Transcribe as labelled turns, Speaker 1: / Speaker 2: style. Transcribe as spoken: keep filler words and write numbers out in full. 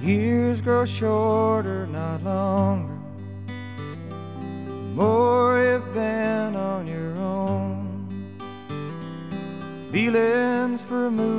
Speaker 1: Years grow shorter, not longer. The more you've been on your own. Feelings for moving